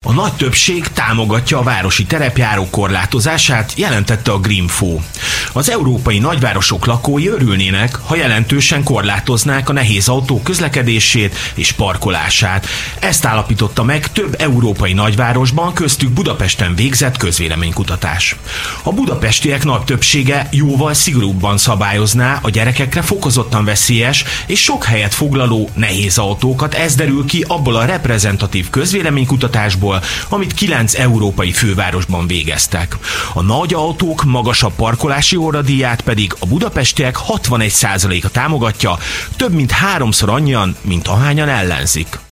A nagy többség támogatja a városi terepjárók korlátozását, jelentette a Greenfo. Az európai nagyvárosok lakói örülnének, ha jelentősen korlátoznák a nehéz autók közlekedését és parkolását. Ezt állapította meg több európai nagyvárosban, köztük Budapesten végzett közvéleménykutatás. A budapestiek nagy többsége jóval szigorúbban szabályozná a gyerekekre fokozottan veszélyes és sok helyet foglaló nehéz autókat, ez derül ki abból a reprezentatív közvéleménykutatásból, amit 9 európai fővárosban végeztek. A nagy autók magasabb parkolási óradíját pedig a budapestiek 61%-a támogatja, több mint 3-szor annyian, mint ahányan ellenzik.